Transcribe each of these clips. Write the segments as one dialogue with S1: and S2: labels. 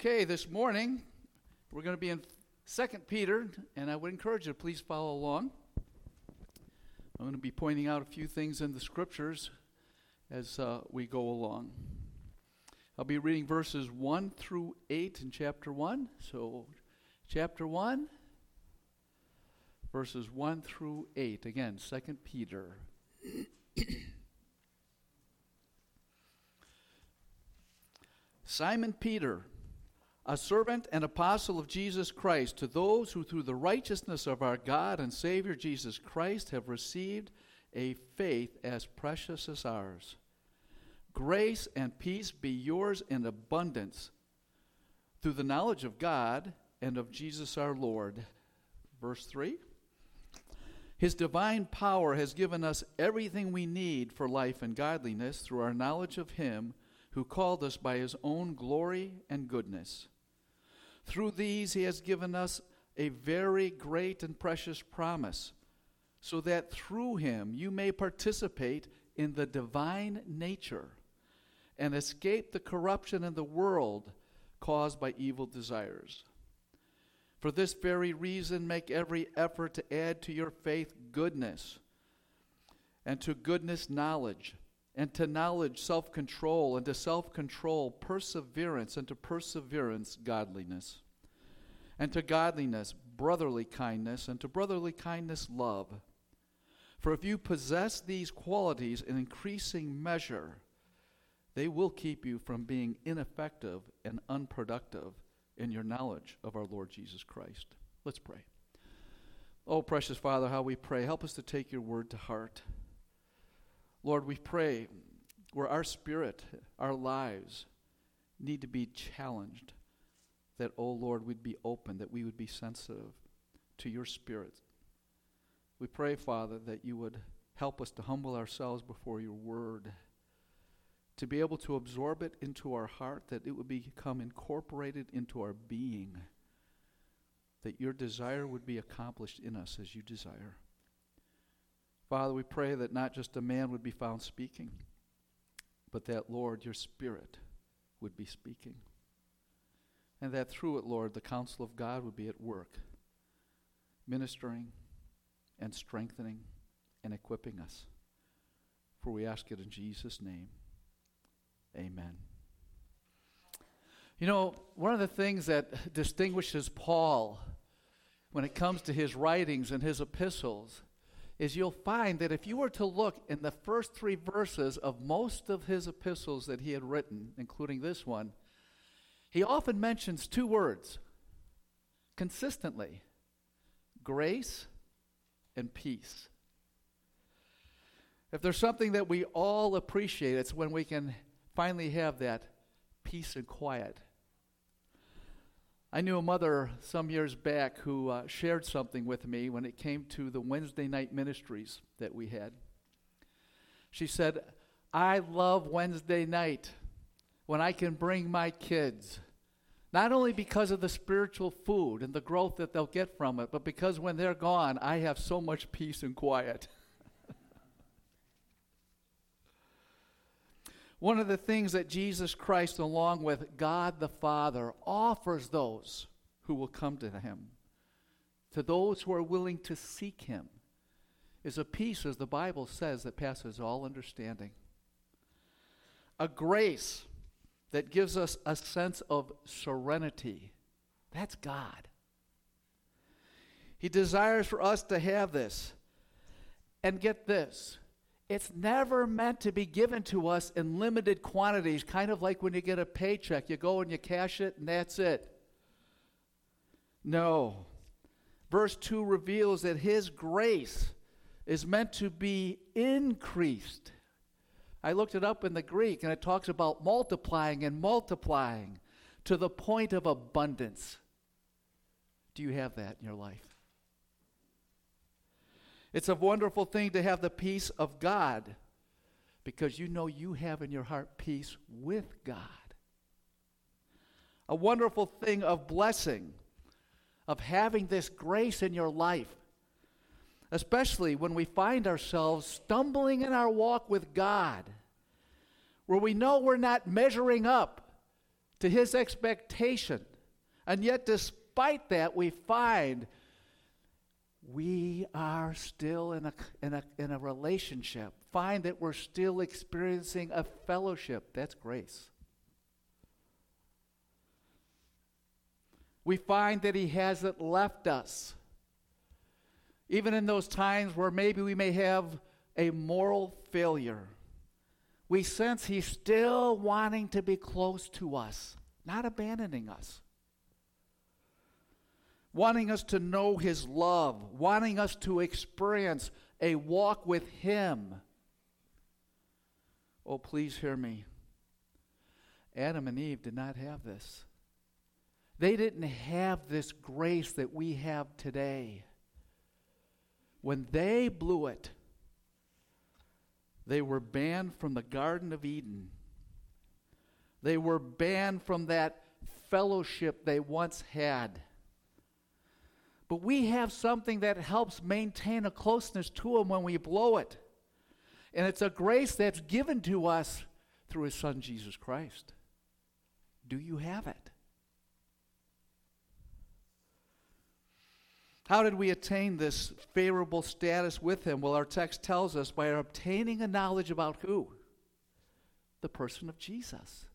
S1: Okay, this morning we're going to be in 2 Peter, and I would encourage you to please follow along. I'm going to be pointing out a few things in the scriptures as we go along. I'll be reading verses 1 through 8 in chapter 1. So, chapter 1, verses 1 through 8. Again, 2 Peter. Simon Peter, a servant and apostle of Jesus Christ, to those who through the righteousness of our God and Savior Jesus Christ have received a faith as precious as ours. Grace and peace be yours in abundance through the knowledge of God and of Jesus our Lord. Verse 3. His divine power has given us everything we need for life and godliness through our knowledge of Him who called us by His own glory and goodness. Through these He has given us a very great and precious promise, so that through Him you may participate in the divine nature and escape the corruption in the world caused by evil desires. For this very reason, make every effort to add to your faith goodness, and to goodness knowledge, and to knowledge self-control, and to self-control perseverance, and to perseverance godliness, and to godliness brotherly kindness, and to brotherly kindness love. For if you possess these qualities in increasing measure, they will keep you from being ineffective and unproductive in your knowledge of our Lord Jesus Christ. Let's pray. Oh, precious Father, how we pray. Help us to take your word to heart. Lord, we pray where our spirit, our lives need to be challenged, that, oh Lord, we'd be open, that we would be sensitive to your Spirit. We pray, Father, that you would help us to humble ourselves before your word, to be able to absorb it into our heart, that it would become incorporated into our being, that your desire would be accomplished in us as you desire. Father, we pray that not just a man would be found speaking, but that, Lord, your Spirit would be speaking. And that through it, Lord, the counsel of God would be at work, ministering and strengthening and equipping us. For we ask it in Jesus' name. Amen. You know, one of the things that distinguishes Paul when it comes to his writings and his epistles is you'll find that if you were to look in the first 3 verses of most of his epistles that he had written, including this one, he often mentions 2 words consistently: grace and peace. If there's something that we all appreciate, it's when we can finally have that peace and quiet. I knew a mother some years back who shared something with me when it came to the Wednesday night ministries that we had. She said, I love Wednesday night when I can bring my kids, not only because of the spiritual food and the growth that they'll get from it, but because when they're gone, I have so much peace and quiet. One of the things that Jesus Christ, along with God the Father, offers those who will come to him, to those who are willing to seek him, is a peace, as the Bible says, that passes all understanding. A grace that gives us a sense of serenity. That's God. He desires for us to have this. And get this. It's never meant to be given to us in limited quantities, kind of like when you get a paycheck. You go and you cash it, and that's it. No. Verse 2 reveals that his grace is meant to be increased. I looked it up in the Greek, and it talks about multiplying and multiplying to the point of abundance. Do you have that in your life? It's a wonderful thing to have the peace of God, because you know you have in your heart peace with God. A wonderful thing of blessing, of having this grace in your life, especially when we find ourselves stumbling in our walk with God, where we know we're not measuring up to his expectation. And yet, despite that, we find we are still in a relationship. Find that we're still experiencing a fellowship. That's grace. We find that he hasn't left us. Even in those times where maybe we may have a moral failure, we sense he's still wanting to be close to us, not abandoning us. Wanting us to know his love, wanting us to experience a walk with him. Oh, please hear me. Adam and Eve did not have this. They didn't have this grace that we have today. When they blew it, they were banned from the Garden of Eden. They were banned from that fellowship they once had. But we have something that helps maintain a closeness to him when we blow it. And it's a grace that's given to us through his Son, Jesus Christ. Do you have it? How did we attain this favorable status with him? Well, our text tells us by obtaining a knowledge about who? The person of Jesus.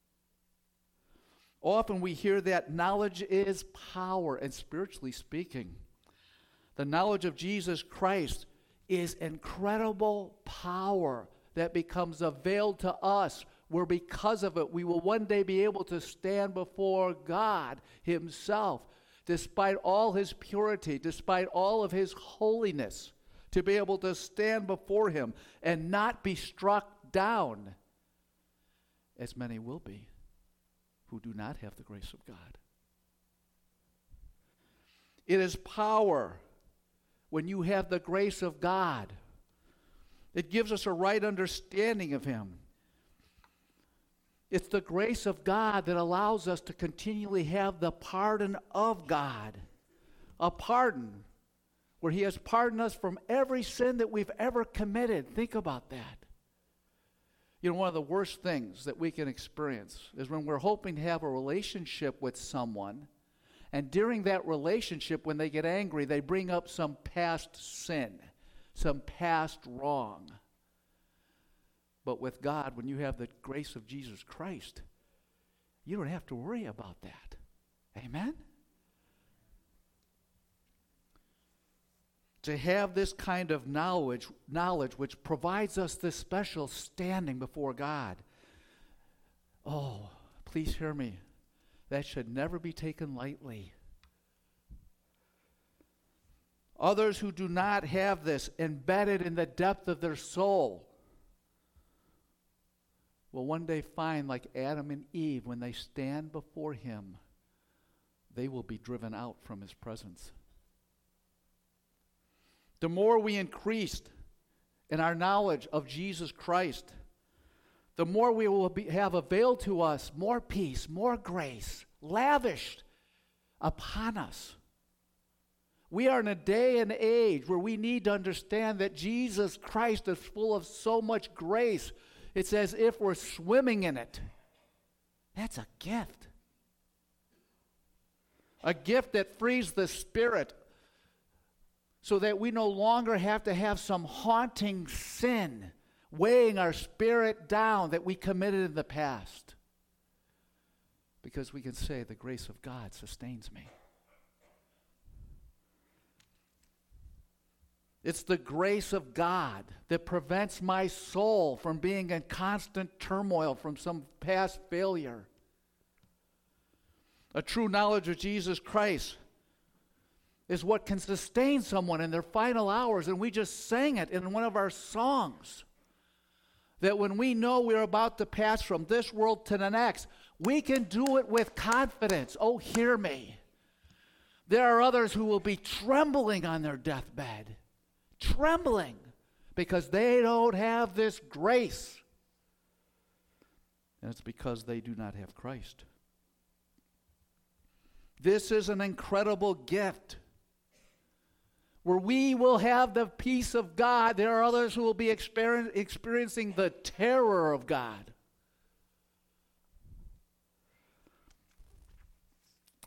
S1: Often we hear that knowledge is power, and spiritually speaking, the knowledge of Jesus Christ is incredible power that becomes availed to us, where because of it we will one day be able to stand before God himself, despite all his purity, despite all of his holiness, to be able to stand before him and not be struck down, as many will be who do not have the grace of God. It is power when you have the grace of God. It gives us a right understanding of him. It's the grace of God that allows us to continually have the pardon of God. A pardon where he has pardoned us from every sin that we've ever committed. Think about that. You know, one of the worst things that we can experience is when we're hoping to have a relationship with someone, and during that relationship, when they get angry, they bring up some past sin, some past wrong. But with God, when you have the grace of Jesus Christ, you don't have to worry about that. Amen? To have this kind of knowledge which provides us this special standing before God. Oh, please hear me. That should never be taken lightly. Others who do not have this embedded in the depth of their soul will one day find, like Adam and Eve, when they stand before him, they will be driven out from his presence. The more we increase in our knowledge of Jesus Christ, the more we will have availed to us more peace, more grace, lavished upon us. We are in a day and age where we need to understand that Jesus Christ is full of so much grace. It's as if we're swimming in it. That's a gift. A gift that frees the spirit so that we no longer have to have some haunting sin weighing our spirit down that we committed in the past. Because we can say, the grace of God sustains me. It's the grace of God that prevents my soul from being in constant turmoil from some past failure. A true knowledge of Jesus Christ is what can sustain someone in their final hours. And we just sang it in one of our songs. That when we know we're about to pass from this world to the next, we can do it with confidence. Oh, hear me. There are others who will be trembling on their deathbed. Trembling because they don't have this grace. And it's because they do not have Christ. This is an incredible gift where we will have the peace of God. There are others who will be experiencing the terror of God.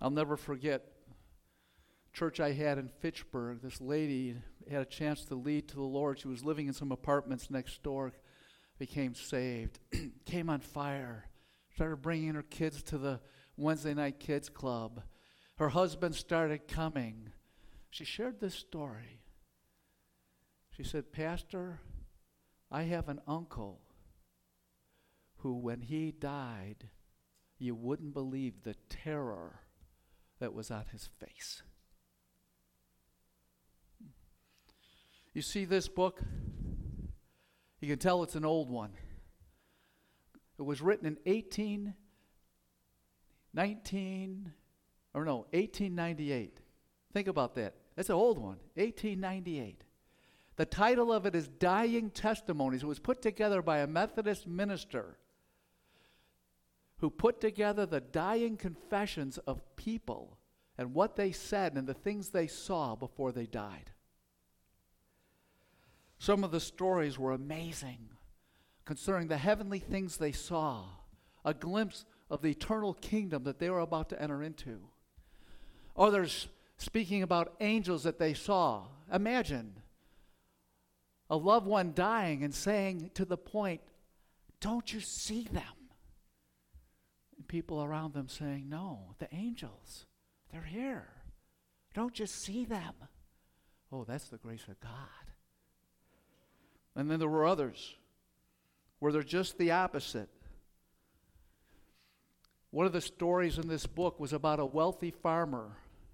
S1: I'll never forget church I had in Fitchburg. This lady had a chance to lead to the Lord. She was living in some apartments next door, became saved, came on fire, started bringing her kids to the Wednesday night kids club. Her husband started coming. She shared this story. She said, Pastor, I have an uncle who, when he died, you wouldn't believe the terror that was on his face. You see this book? You can tell it's an old one. It was written in 1898. Think about that. That's an old one, 1898. The title of it is Dying Testimonies. It was put together by a Methodist minister who put together the dying confessions of people and what they said and the things they saw before they died. Some of the stories were amazing concerning the heavenly things they saw, a glimpse of the eternal kingdom that they were about to enter into. Others speaking about angels that they saw. Imagine a loved one dying and saying to the point, don't you see them? And people around them saying, no, the angels, they're here. Don't you see them? Oh, that's the grace of God. And then there were others where they're just the opposite. One of the stories in this book was about a wealthy farmer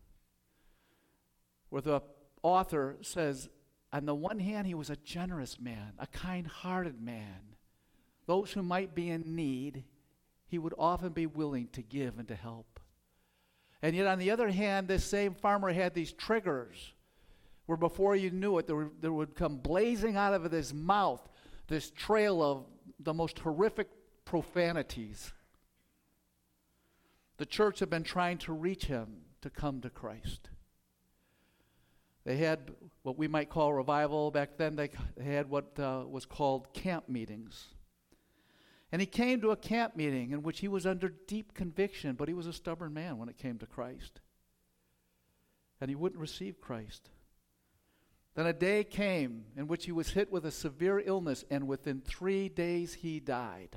S1: where the author says, on the one hand, he was a generous man, a kind-hearted man. Those who might be in need, he would often be willing to give and to help. And yet on the other hand, this same farmer had these triggers where before you knew it, there would come blazing out of his mouth this trail of the most horrific profanities. The church had been trying to reach him to come to Christ. They had what we might call revival. Back then they had what was called camp meetings. And he came to a camp meeting in which he was under deep conviction, but he was a stubborn man when it came to Christ. And he wouldn't receive Christ. Then a day came in which he was hit with a severe illness, and within 3 days he died.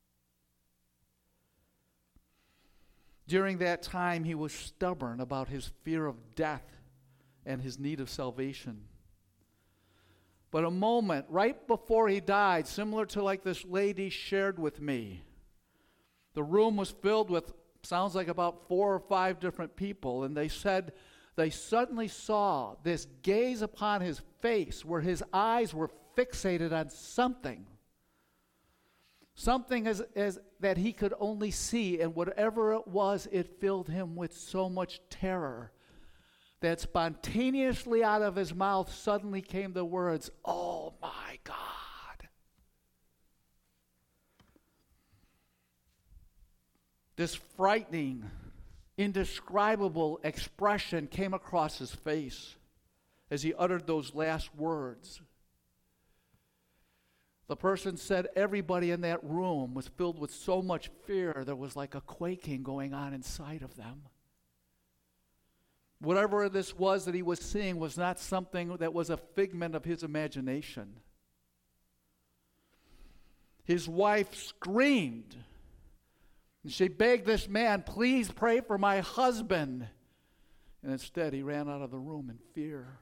S1: During that time, he was stubborn about his fear of death and his need of salvation. But a moment right before he died, similar to like this lady shared with me, the room was filled with, sounds like about 4 or 5 different people, and they said they suddenly saw this gaze upon his face where his eyes were fixated on something. Something as that he could only see, and whatever it was, it filled him with so much terror that spontaneously out of his mouth suddenly came the words, "Oh my God." This frightening, indescribable expression came across his face as he uttered those last words. The person said everybody in that room was filled with so much fear, there was like a quaking going on inside of them. Whatever this was that he was seeing was not something that was a figment of his imagination. His wife screamed, and she begged this man, "Please pray for my husband." And instead, he ran out of the room in fear.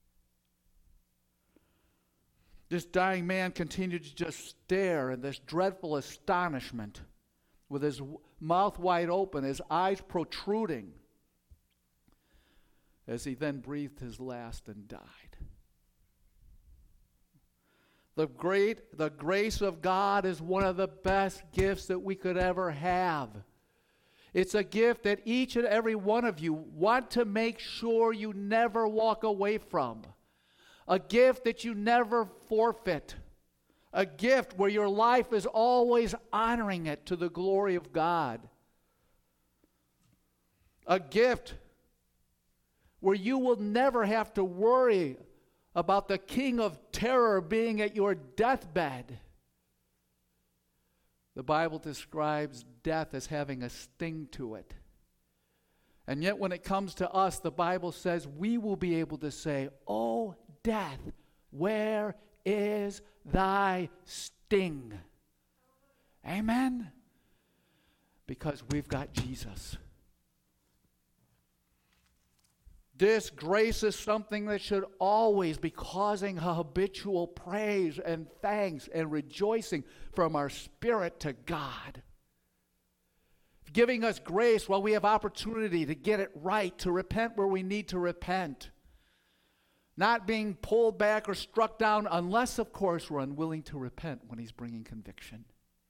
S1: This dying man continued to just stare in this dreadful astonishment with his mouth wide open, his eyes protruding, as he then breathed his last and died. The grace of God is one of the best gifts that we could ever have. It's a gift that each and every one of you want to make sure you never walk away from. A gift that you never forfeit. A gift where your life is always honoring it to the glory of God. A gift where you will never have to worry about the king of terror being at your deathbed. The Bible describes death as having a sting to it. And yet when it comes to us, the Bible says we will be able to say, "O death, where is thy sting?" Amen? Because we've got Jesus. This grace is something that should always be causing a habitual praise and thanks and rejoicing from our spirit to God. Giving us grace while we have opportunity to get it right, to repent where we need to repent. Not being pulled back or struck down unless, of course, we're unwilling to repent when He's bringing conviction.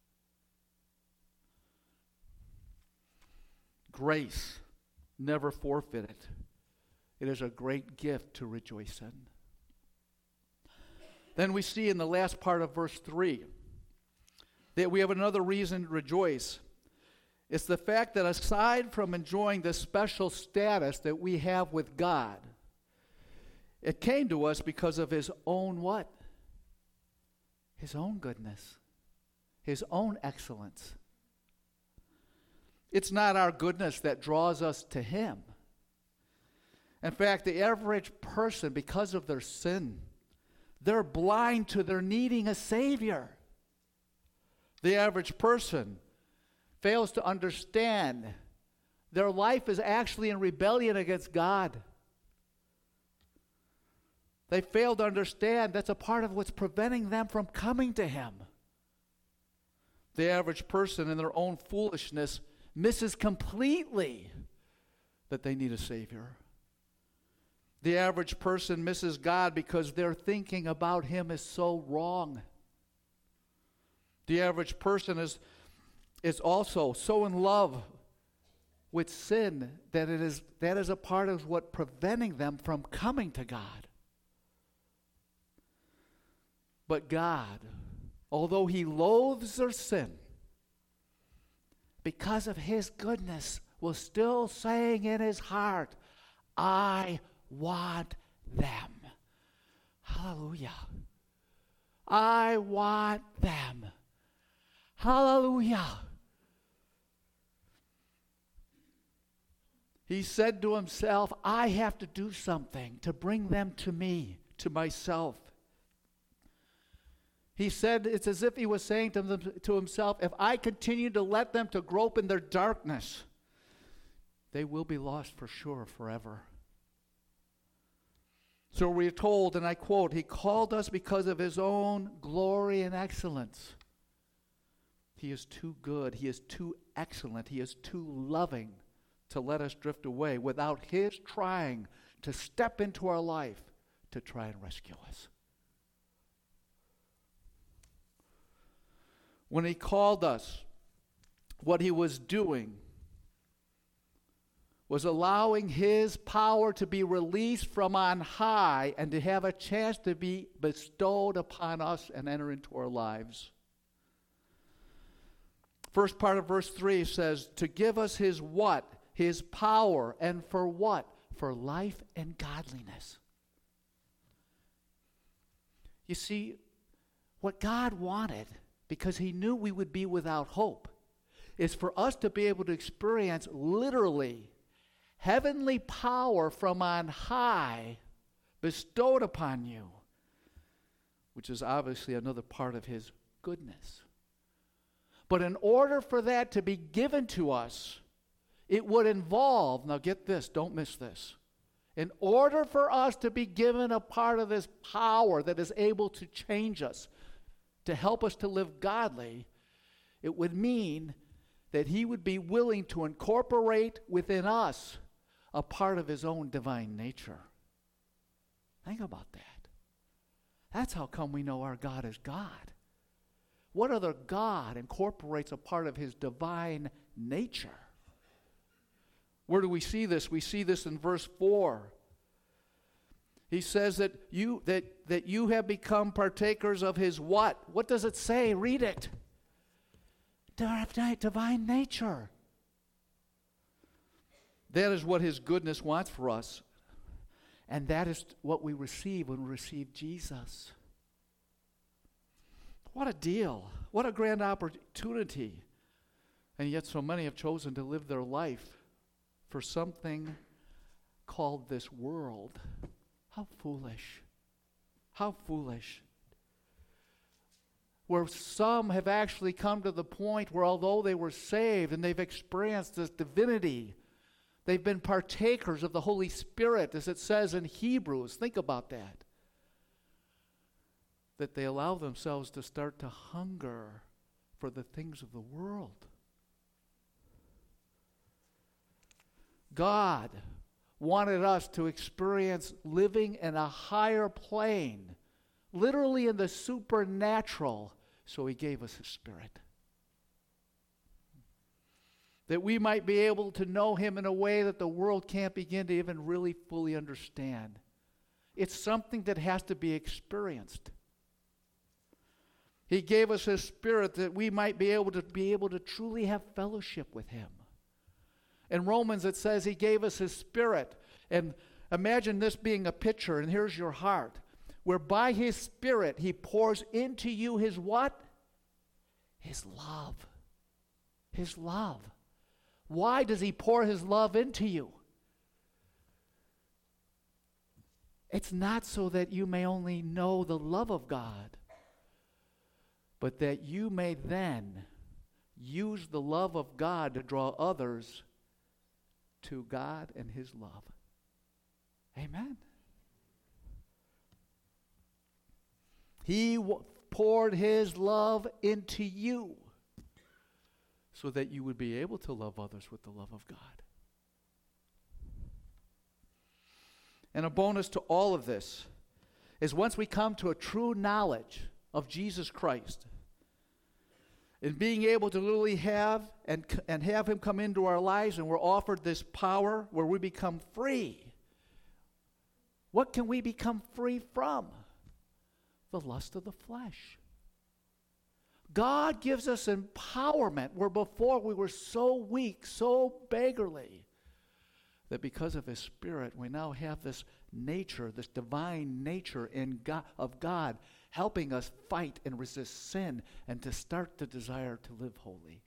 S1: Grace, never forfeit it. It is a great gift to rejoice in. Then we see in the last part of verse 3 that we have another reason to rejoice. It's the fact that aside from enjoying the special status that we have with God, it came to us because of His own what? His own goodness. His own excellence. It's not our goodness that draws us to Him. In fact, the average person, because of their sin, they're blind to their needing a Savior. The average person fails to understand their life is actually in rebellion against God. They fail to understand that's a part of what's preventing them from coming to Him. The average person in their own foolishness misses completely that they need a Savior. The average person misses God because their thinking about Him is so wrong. The average person is also so in love with sin that is a part of what preventing them from coming to God. But God, although He loathes their sin, because of His goodness, was still saying in His heart, "I want them." Hallelujah. I want them. Hallelujah. He said to Himself, I have to do something to bring them to me, to myself. He said, it's as if He was saying to Himself, if I continue to let them to grope in their darkness, they will be lost for sure forever. So we're told, and I quote, He called us because of His own glory and excellence. He is too good. He is too excellent. He is too loving to let us drift away without His trying to step into our life to try and rescue us. When He called us, what He was doing was allowing His power to be released from on high and to have a chance to be bestowed upon us and enter into our lives. First part of verse 3 says, to give us His what? His power. And for what? For life and godliness. You see, what God wanted, because He knew we would be without hope, is for us to be able to experience literally heavenly power from on high bestowed upon you, which is obviously another part of His goodness. But in order for that to be given to us, it would involve, now get this, don't miss this. In order for us to be given a part of this power that is able to change us, to help us to live godly, it would mean that He would be willing to incorporate within us a part of His own divine nature. Think about that. That's how come we know our God is God. What other God incorporates a part of His divine nature? Where do we see this? We see this in verse 4. He says that you have become partakers of His what? What does it say? Read it. Divine nature. That is what His goodness wants for us. And that is what we receive when we receive Jesus. What a deal. What a grand opportunity. And yet so many have chosen to live their life for something called this world. How foolish. How foolish. Where some have actually come to the point where although they were saved and they've experienced this divinity, they've been partakers of the Holy Spirit, as it says in Hebrews. Think about that. That they allow themselves to start to hunger for the things of the world. God wanted us to experience living in a higher plane, literally in the supernatural, so He gave us His Spirit. That we might be able to know Him in a way that the world can't begin to even really fully understand. It's something that has to be experienced. He gave us His Spirit that we might be able to truly have fellowship with Him. In Romans it says He gave us His Spirit. And imagine this being a picture, and here's your heart. Where by His Spirit He pours into you His what? His love. His love. Why does He pour His love into you? It's not so that you may only know the love of God, but that you may then use the love of God to draw others to God and His love. Amen. He poured His love into you so that you would be able to love others with the love of God. And a bonus to all of this is once we come to a true knowledge of Jesus Christ, and being able to literally have and have Him come into our lives, and we're offered this power where we become free. What can we become free from? The lust of the flesh. God gives us empowerment where before we were so weak, so beggarly, that because of His Spirit we now have this nature, this divine nature of God, helping us fight and resist sin and to start the desire to live holy.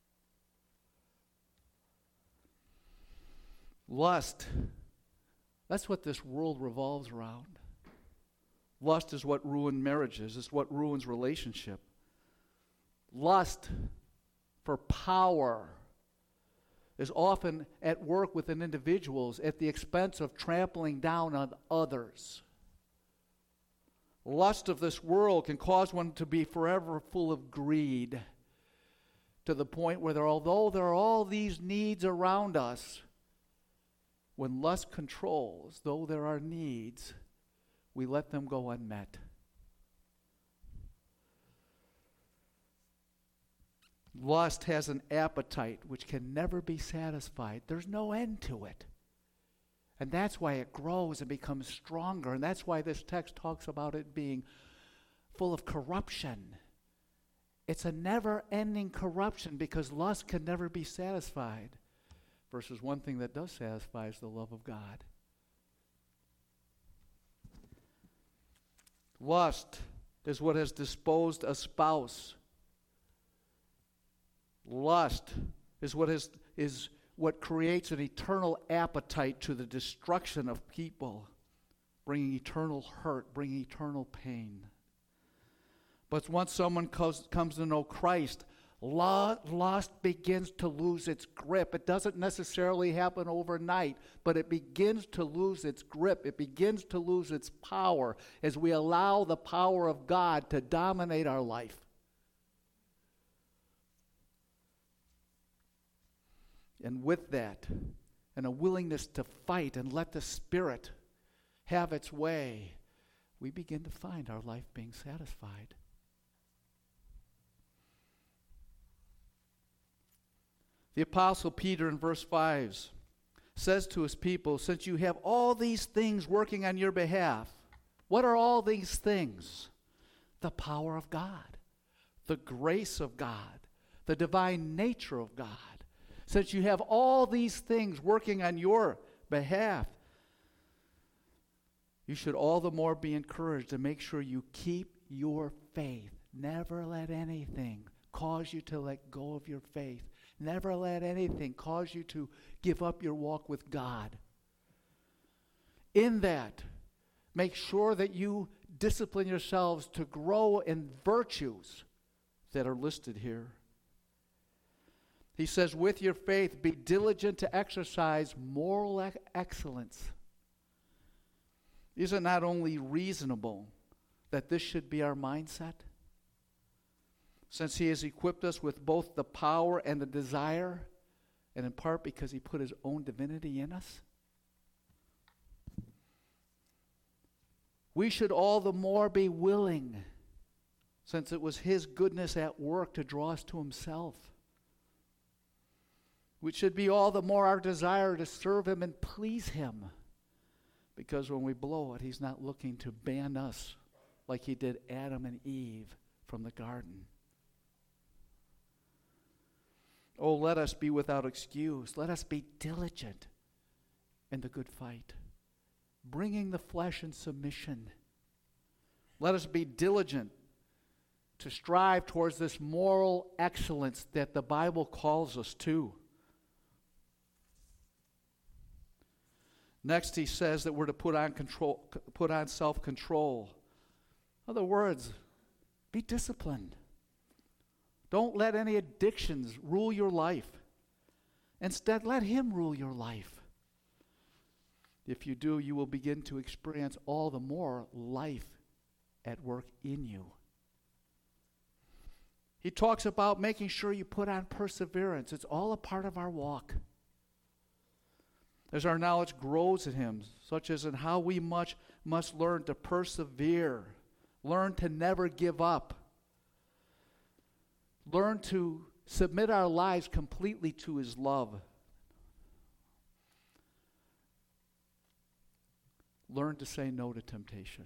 S1: Lust, that's what this world revolves around. Lust is what ruins marriages. It's what ruins relationship. Lust for power is often at work within individuals at the expense of trampling down on others. Lust of this world can cause one to be forever full of greed, to the point where although there are all these needs around us, when lust controls, though there are needs, we let them go unmet. Lust has an appetite which can never be satisfied. There's no end to it. And that's why it grows and becomes stronger. And that's why this text talks about it being full of corruption. It's a never-ending corruption because lust can never be satisfied. Versus one thing that does satisfy is the love of God. Lust is what has disposed a spouse. Lust is what creates an eternal appetite to the destruction of people, bringing eternal hurt, bringing eternal pain. But once someone comes to know Christ, lust begins to lose its grip. It doesn't necessarily happen overnight, but it begins to lose its grip. It begins to lose its power as we allow the power of God to dominate our life. And with that, and a willingness to fight and let the Spirit have its way, we begin to find our life being satisfied. The Apostle Peter in verse 5 says to his people, since you have all these things working on your behalf, what are all these things? The power of God, the grace of God, the divine nature of God. Since you have all these things working on your behalf, you should all the more be encouraged to make sure you keep your faith. Never let anything cause you to let go of your faith. Never let anything cause you to give up your walk with God. In that, make sure that you discipline yourselves to grow in virtues that are listed here. He says, with your faith, be diligent to exercise moral excellence. Is it not only reasonable that this should be our mindset? Since He has equipped us with both the power and the desire, and in part because He put His own divinity in us, we should all the more be willing, since it was His goodness at work to draw us to Himself. Which should be all the more our desire to serve Him and please Him. Because when we blow it, He's not looking to ban us like He did Adam and Eve from the garden. Oh, let us be without excuse. Let us be diligent in the good fight, bringing the flesh in submission. Let us be diligent to strive towards this moral excellence that the Bible calls us to. Next, he says that we're to put on self-control. In other words, be disciplined. Don't let any addictions rule your life. Instead, let Him rule your life. If you do, you will begin to experience all the more life at work in you. He talks about making sure you put on perseverance. It's all a part of our walk. As our knowledge grows in Him, such as in how we must learn to persevere, learn to never give up, learn to submit our lives completely to His love, learn to say no to temptation.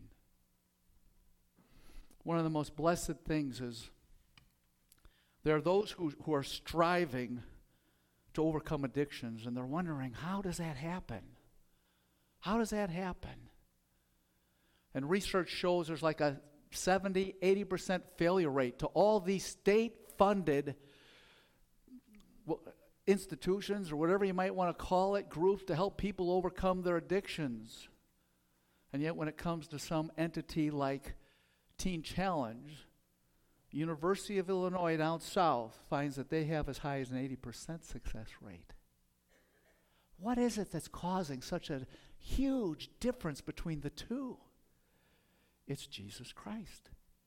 S1: One of the most blessed things is there are those who are striving to overcome addictions, and they're wondering, how does that happen? How does that happen? And research shows there's like a 70, 80% failure rate to all these state-funded institutions, or whatever you might want to call it, groups to help people overcome their addictions. And yet when it comes to some entity like Teen Challenge, University of Illinois down south finds that they have as high as an 80% success rate. What is it that's causing such a huge difference between the two? It's Jesus Christ.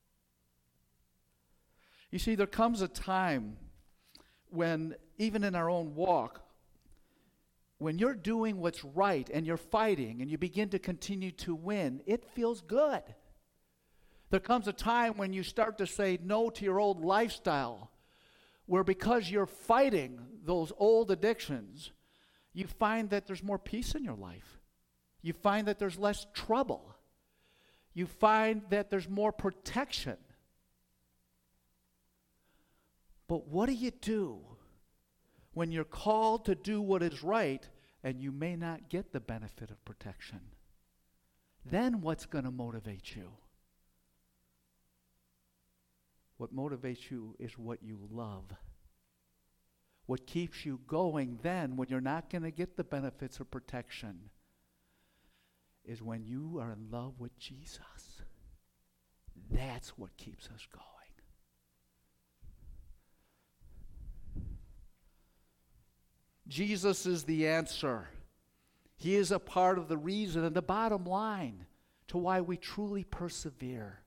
S1: You see, there comes a time when, even in our own walk, when you're doing what's right and you're fighting and you begin to continue to win, it feels good. There comes a time when you start to say no to your old lifestyle, where because you're fighting those old addictions, you find that there's more peace in your life. You find that there's less trouble. You find that there's more protection. But what do you do when you're called to do what is right and you may not get the benefit of protection? Then what's going to motivate you? What motivates you is what you love. What keeps you going then, when you're not going to get the benefits of protection, is when you are in love with Jesus. That's what keeps us going. Jesus is the answer. He is a part of the reason and the bottom line to why we truly persevere.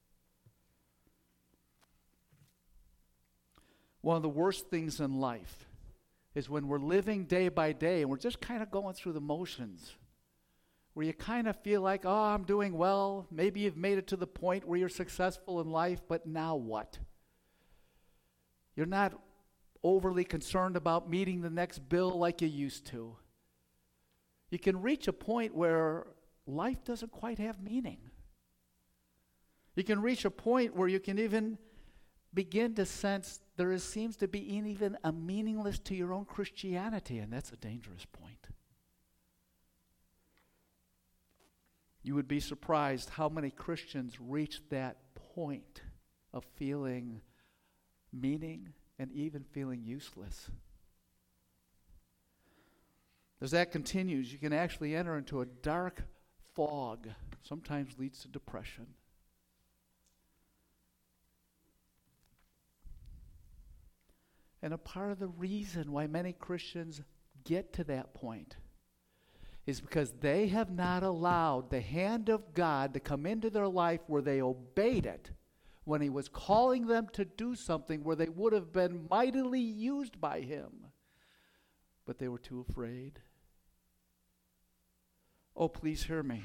S1: One of the worst things in life is when we're living day by day and we're just kind of going through the motions, where you kind of feel like, oh, I'm doing well. Maybe you've made it to the point where you're successful in life, but now what? You're not overly concerned about meeting the next bill like you used to. You can reach a point where life doesn't quite have meaning. You can reach a point where you can even begin to sense there seems to be even a meaningless to your own Christianity, and that's a dangerous point. You would be surprised how many Christians reach that point of feeling meaning and even feeling useless. As that continues, you can actually enter into a dark fog, sometimes leads to depression. And a part of the reason why many Christians get to that point is because they have not allowed the hand of God to come into their life where they obeyed it when He was calling them to do something where they would have been mightily used by Him. But they were too afraid. Oh, please hear me.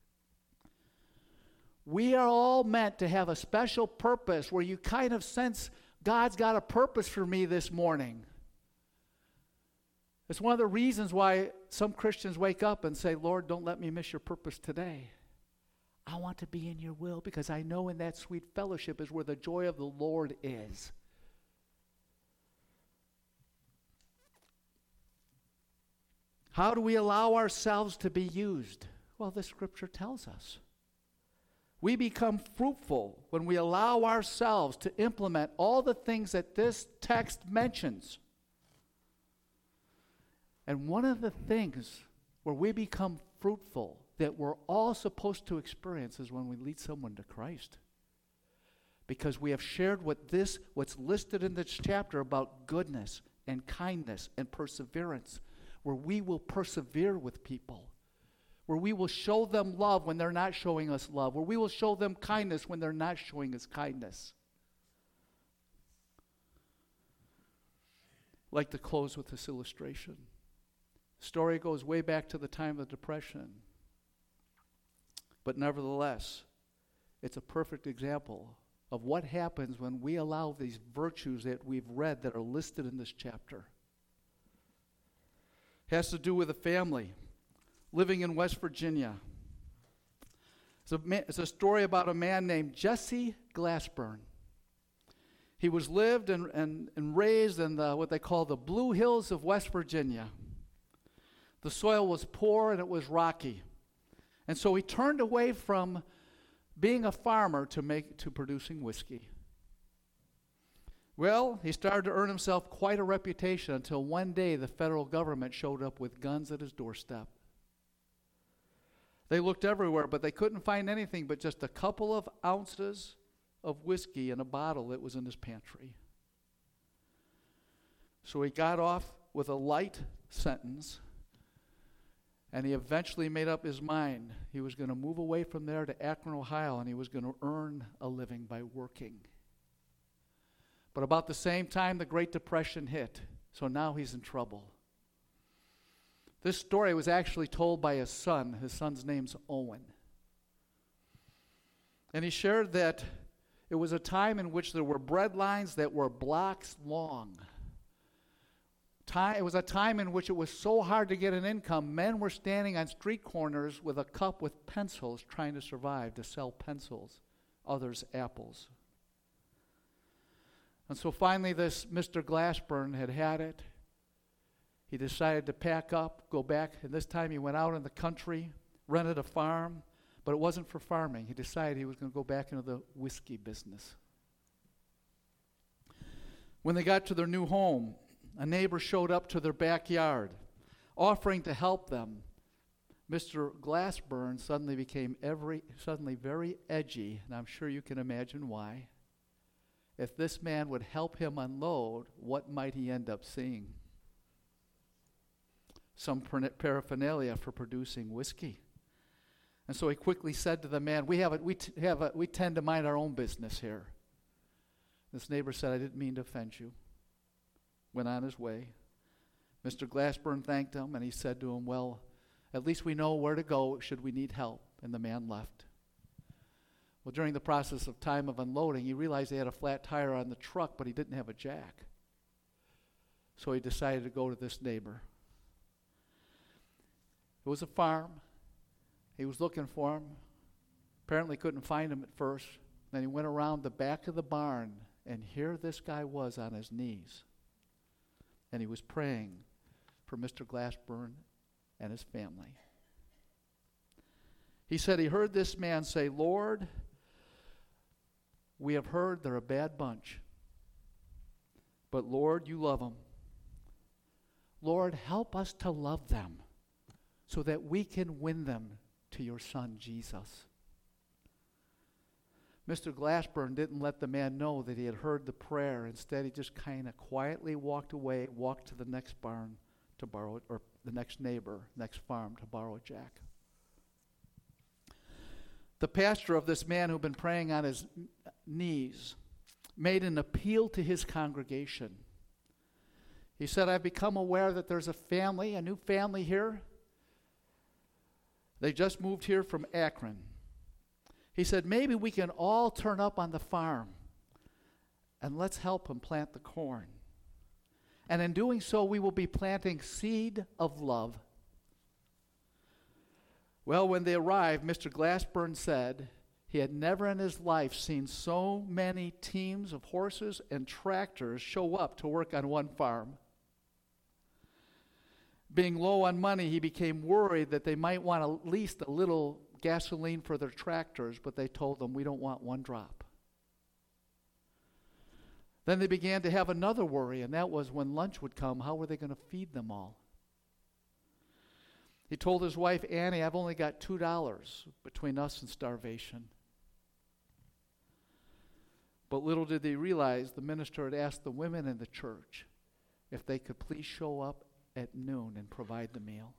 S1: We are all meant to have a special purpose where you kind of sense God's got a purpose for me this morning. It's one of the reasons why some Christians wake up and say, Lord, don't let me miss your purpose today. I want to be in your will because I know in that sweet fellowship is where the joy of the Lord is. How do we allow ourselves to be used? Well, the scripture tells us. We become fruitful when we allow ourselves to implement all the things that this text mentions. And one of the things where we become fruitful that we're all supposed to experience is when we lead someone to Christ. Because we have shared what's listed in this chapter about goodness and kindness and perseverance, where we will persevere with people, where we will show them love when they're not showing us love, where we will show them kindness when they're not showing us kindness. I'd like to close with this illustration. The story goes way back to the time of the Depression. But nevertheless, it's a perfect example of what happens when we allow these virtues that we've read that are listed in this chapter. It has to do with a family living in West Virginia. It's a story about a man named Jesse Glassburn. He was lived and raised in what they call the Blue Hills of West Virginia. The soil was poor and it was rocky. And so he turned away from being a farmer to producing whiskey. Well, he started to earn himself quite a reputation until one day the federal government showed up with guns at his doorstep. They looked everywhere, but they couldn't find anything but just a couple of ounces of whiskey in a bottle that was in his pantry. So he got off with a light sentence, and he eventually made up his mind. He was going to move away from there to Akron, Ohio, and he was going to earn a living by working. But about the same time, the Great Depression hit, so now he's in trouble. This story was actually told by his son. His son's name's Owen. And he shared that it was a time in which there were bread lines that were blocks long. It was a time in which it was so hard to get an income, men were standing on street corners with a cup with pencils trying to survive, to sell pencils, others apples. And so finally this Mr. Glassburn had it. He decided to pack up, go back, and this time he went out in the country, rented a farm, but it wasn't for farming. He decided he was going to go back into the whiskey business. When they got to their new home, a neighbor showed up to their backyard, offering to help them. Mr. Glassburn suddenly became very edgy, and I'm sure you can imagine why. If this man would help him unload, what might he end up seeing? Some paraphernalia for producing whiskey. And so he quickly said to the man, we tend to mind our own business here. This neighbor said, I didn't mean to offend you. Went on his way. Mr. Glassburn thanked him, and he said to him, well, at least we know where to go should we need help. And the man left. Well, during the process of time of unloading, he realized he had a flat tire on the truck, but he didn't have a jack. So he decided to go to this neighbor. It was a farm. He was looking for him. Apparently couldn't find him at first. Then he went around the back of the barn, and here this guy was on his knees. And he was praying for Mr. Glassburn and his family. He said he heard this man say, Lord, we have heard they're a bad bunch. But Lord, you love them. Lord, help us to love them. so that we can win them to your Son, Jesus. Mr. Glassburn didn't let the man know that he had heard the prayer. Instead, he just kind of quietly walked away, walked to the next barn to borrow, or the next neighbor, next farm to borrow a jack. The pastor of this man who'd been praying on his knees made an appeal to his congregation. He said, I've become aware that there's a new family here. They just moved here from Akron. He said, maybe we can all turn up on the farm and let's help him plant the corn. And in doing so, we will be planting seed of love. Well, when they arrived, Mr. Glassburn said he had never in his life seen so many teams of horses and tractors show up to work on one farm. Being low on money, he became worried that they might want at least a little gasoline for their tractors, but they told them, we don't want one drop. Then they began to have another worry, and that was when lunch would come, how were they going to feed them all? He told his wife, Annie, I've only got $2 between us and starvation. But little did they realize the minister had asked the women in the church if they could please show up at noon and provide the meal.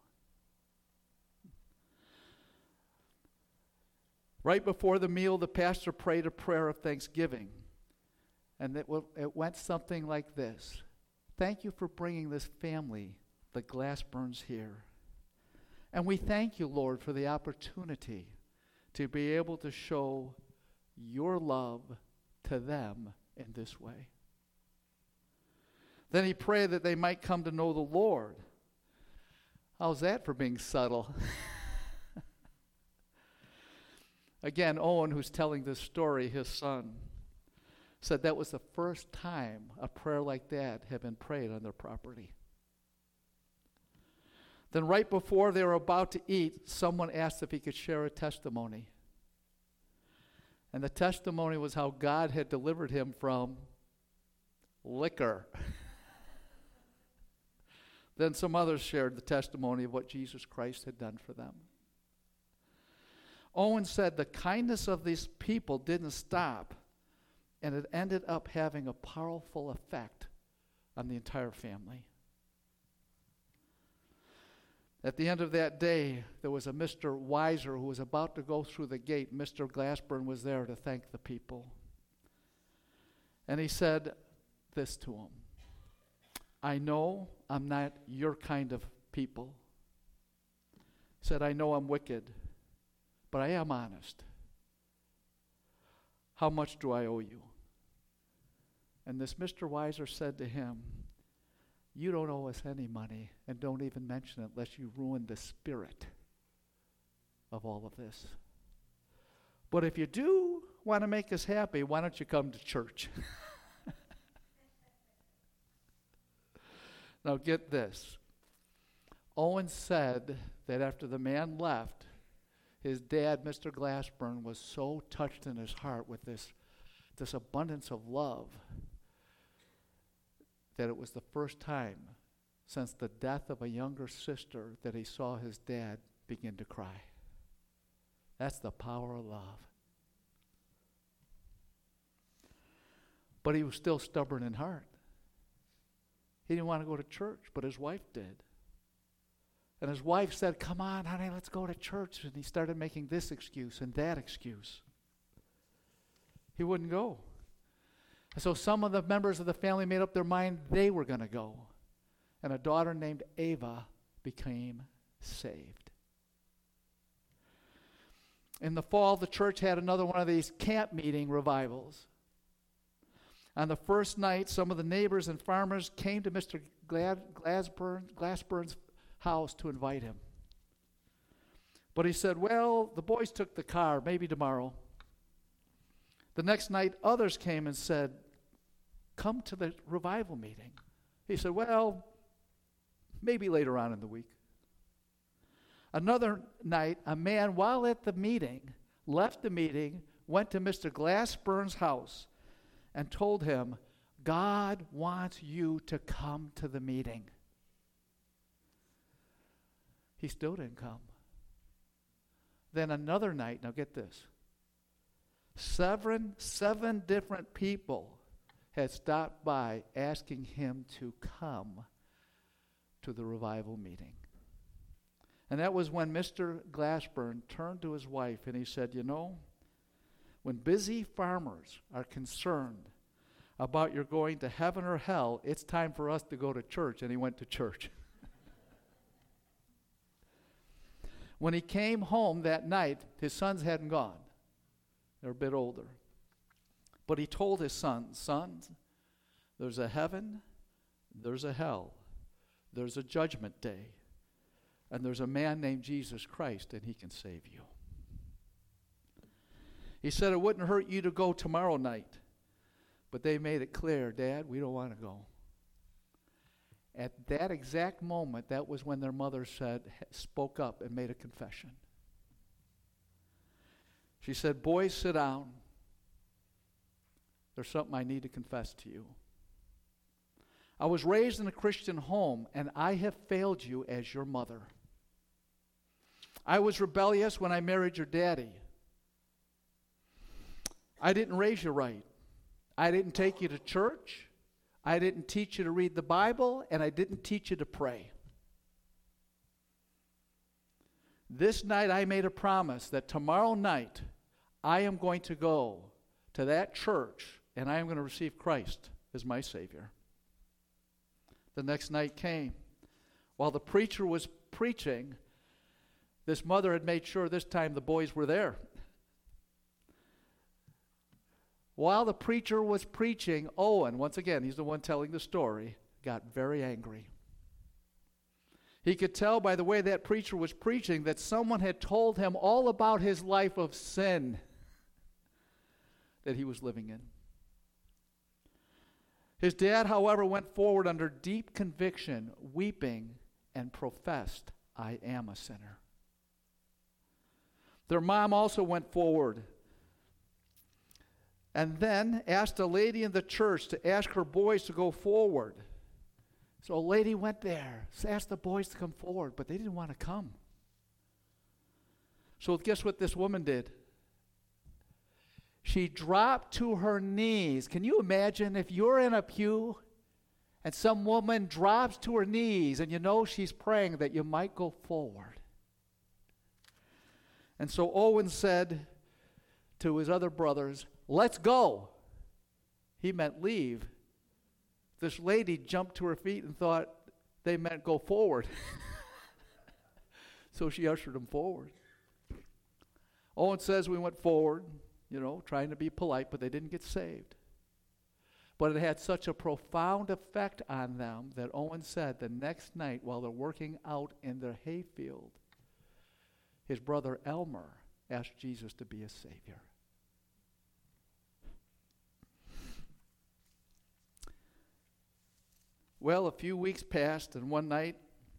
S1: Right before the meal, the pastor prayed a prayer of thanksgiving. And it went something like this. Thank you for bringing this family, the Glassburns, here. And we thank you, Lord, for the opportunity to be able to show your love to them in this way. Then he prayed that they might come to know the Lord. How's that for being subtle? Again, Owen, who's telling this story, his son, said that was the first time a prayer like that had been prayed on their property. Then right before they were about to eat, someone asked if he could share a testimony. And the testimony was how God had delivered him from liquor. Then some others shared the testimony of what Jesus Christ had done for them. Owen said the kindness of these people didn't stop, and it ended up having a powerful effect on the entire family. At the end of that day, there was a Mr. Weiser who was about to go through the gate. Mr. Glassburn was there to thank the people. And he said this to him, I know I'm not your kind of people. He said, I know I'm wicked, but I am honest. How much do I owe you? And this Mr. Weiser said to him, you don't owe us any money, and don't even mention it unless you ruin the spirit of all of this. But if you do want to make us happy, why don't you come to church? Now get this. Owen said that after the man left, his dad, Mr. Glassburn, was so touched in his heart with this abundance of love that it was the first time since the death of a younger sister that he saw his dad begin to cry. That's the power of love. But he was still stubborn in heart. He didn't want to go to church, but his wife did. And his wife said, come on, honey, let's go to church. And he started making this excuse and that excuse. He wouldn't go. And so some of the members of the family made up their mind they were going to go. And a daughter named Ava became saved. In the fall, the church had another one of these camp meeting revivals. On the first night, some of the neighbors and farmers came to Mr. Glassburn's house to invite him. But he said, well, the boys took the car, maybe tomorrow. The next night, others came and said, come to the revival meeting. He said, well, maybe later on in the week. Another night, a man, while at the meeting, left the meeting, went to Mr. Glassburn's house, and told him, God wants you to come to the meeting. He still didn't come. Then another night, now get this, seven different people had stopped by asking him to come to the revival meeting. And that was when Mr. Glassburn turned to his wife and he said, you know, when busy farmers are concerned about your going to heaven or hell, it's time for us to go to church. And he went to church. When he came home that night, his sons hadn't gone. They're a bit older. But he told his sons, there's a heaven, there's a hell, there's a judgment day, and there's a man named Jesus Christ, and he can save you. He said it wouldn't hurt you to go tomorrow night. But they made it clear, Dad, we don't want to go. At that exact moment, that was when their mother spoke up and made a confession. She said, boys, sit down. There's something I need to confess to you. I was raised in a Christian home, and I have failed you as your mother. I was rebellious when I married your daddy. I didn't raise you right. I didn't take you to church. I didn't teach you to read the Bible, and I didn't teach you to pray. This night I made a promise that tomorrow night I am going to go to that church and I am going to receive Christ as my Savior. The next night came. While the preacher was preaching, this mother had made sure this time the boys were there. While the preacher was preaching, Owen, once again, he's the one telling the story, got very angry. He could tell by the way that preacher was preaching that someone had told him all about his life of sin that he was living in. His dad, however, went forward under deep conviction, weeping, and professed, I am a sinner. Their mom also went forward and then asked a lady in the church to ask her boys to go forward. So a lady went there, asked the boys to come forward, but they didn't want to come. So guess what this woman did? She dropped to her knees. Can you imagine if you're in a pew and some woman drops to her knees and you know she's praying that you might go forward? And so Owen said to his other brothers, let's go. He meant leave. This lady jumped to her feet and thought they meant go forward. So she ushered them forward. Owen says we went forward, trying to be polite, but they didn't get saved. But it had such a profound effect on them that Owen said the next night while they're working out in their hayfield, his brother Elmer asked Jesus to be his Savior. Well, a few weeks passed, and one night,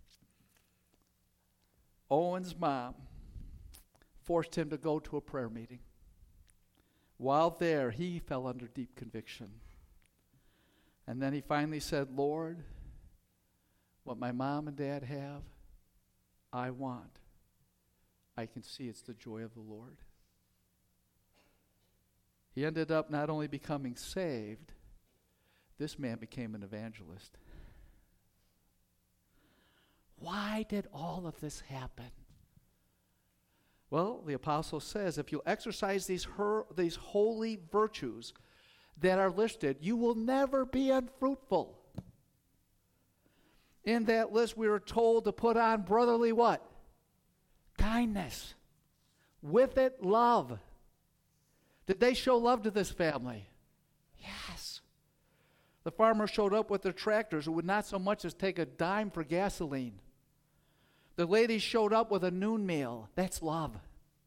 S1: Owen's mom forced him to go to a prayer meeting. While there, he fell under deep conviction. And then he finally said, Lord, what my mom and dad have, I want. I can see it's the joy of the Lord. He ended up not only becoming saved, this man became an evangelist. Why did all of this happen? Well, the apostle says, if you'll exercise these holy virtues that are listed, you will never be unfruitful. In that list, we are told to put on brotherly what? Kindness. With it, love. Did they show love to this family? Yes. The farmers showed up with their tractors who would not so much as take a dime for gasoline. The ladies showed up with a noon meal. That's love.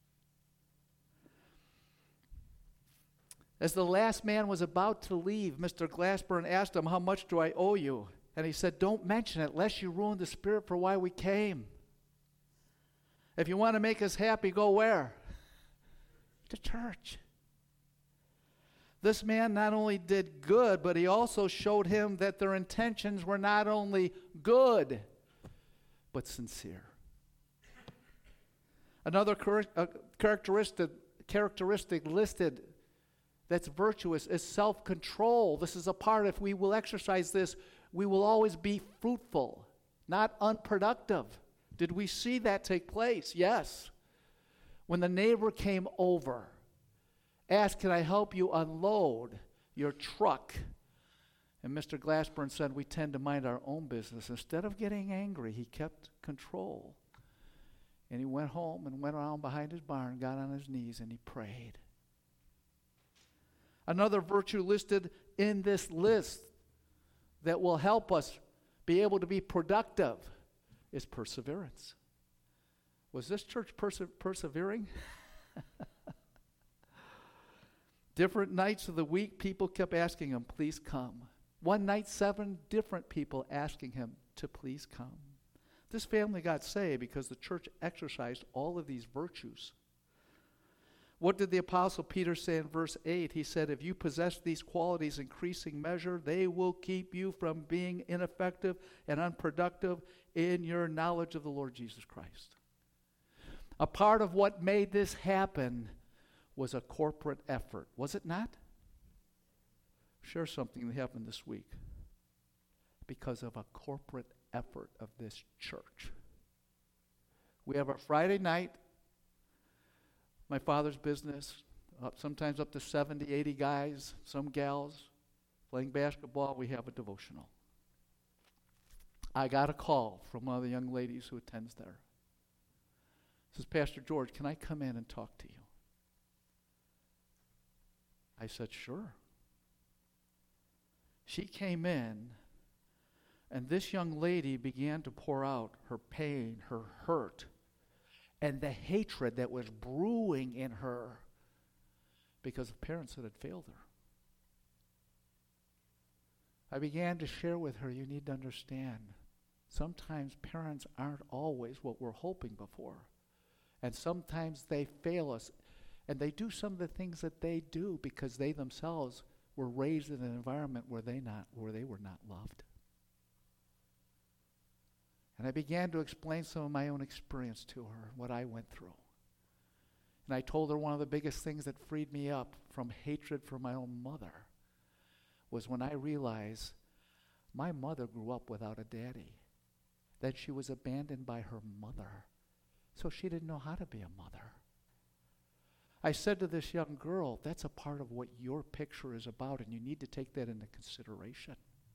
S1: As the last man was about to leave, Mr. Glassburn asked him, how much do I owe you? And he said, don't mention it, lest you ruin the spirit for why we came. If you want to make us happy, go where? To church. This man not only did good, but he also showed him that their intentions were not only good, but sincere. Another characteristic listed that's virtuous is self-control. This is a part, if we will exercise this, we will always be fruitful, not unproductive. Did we see that take place? Yes. When the neighbor came over, asked, can I help you unload your truck? And Mr. Glassburn said, we tend to mind our own business. Instead of getting angry, he kept control. And he went home and went around behind his barn, got on his knees, and he prayed. Another virtue listed in this list that will help us be able to be productive is perseverance. Was this church persevering? Different nights of the week, people kept asking him, please come. One night, 7 different people asking him to please come. This family got saved because the church exercised all of these virtues. What did the Apostle Peter say in verse 8? He said, if you possess these qualities in increasing measure, they will keep you from being ineffective and unproductive in your knowledge of the Lord Jesus Christ. A part of what made this happen was a corporate effort, was it not? Share something that happened this week. Because of a corporate effort of this church. We have our Friday night, my father's business, sometimes up to 70, 80 guys, some gals, playing basketball. We have a devotional. I got a call from one of the young ladies who attends there. Says, Pastor George, can I come in and talk to you? I said, sure. She came in, and this young lady began to pour out her pain, her hurt, and the hatred that was brewing in her because of parents that had failed her. I began to share with her, you need to understand, sometimes parents aren't always what we're hoping before. And sometimes they fail us, and they do some of the things that they do because they themselves were raised in an environment where they were not loved. And I began to explain some of my own experience to her, what I went through. And I told her one of the biggest things that freed me up from hatred for my own mother was when I realized my mother grew up without a daddy, that she was abandoned by her mother, so she didn't know how to be a mother. I said to this young girl, that's a part of what your picture is about, and you need to take that into consideration.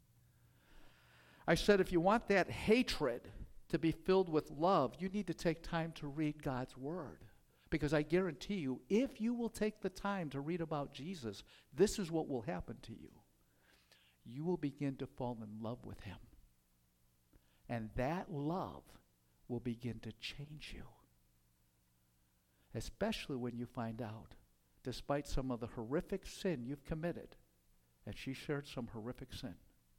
S1: I said, if you want that hatred to be filled with love, you need to take time to read God's Word. Because I guarantee you, if you will take the time to read about Jesus, this is what will happen to you. You will begin to fall in love with Him. And that love will begin to change you. Especially when you find out, despite some of the horrific sin you've committed, and she shared some horrific sin,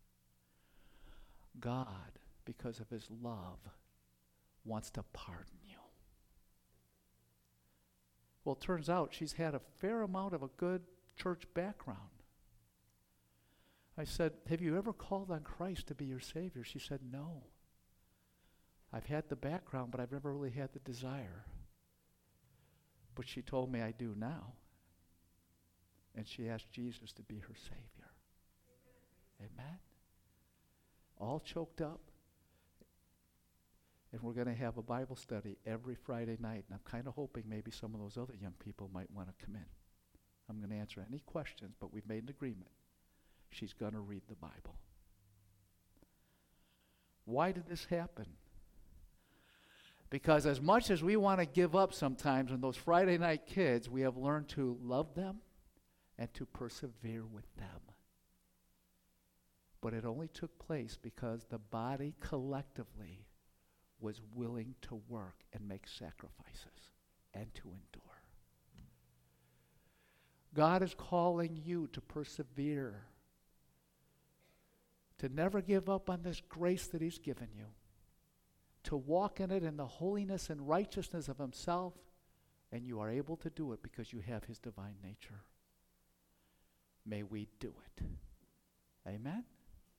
S1: God, because of His love, wants to pardon you. Well, it turns out she's had a fair amount of a good church background. I said, have you ever called on Christ to be your Savior? She said, no. I've had the background, but I've never really had the desire. But she told me I do now. And she asked Jesus to be her Savior. Amen? All choked up. And we're going to have a Bible study every Friday night. And I'm kind of hoping maybe some of those other young people might want to come in. I'm going to answer any questions, but we've made an agreement. She's going to read the Bible. Why did this happen? Because as much as we want to give up sometimes on those Friday night kids, we have learned to love them and to persevere with them. But it only took place because the body collectively was willing to work and make sacrifices and to endure. God is calling you to persevere, to never give up on this grace that He's given you, to walk in it in the holiness and righteousness of Himself, and you are able to do it because you have His divine nature. May we do it. Amen?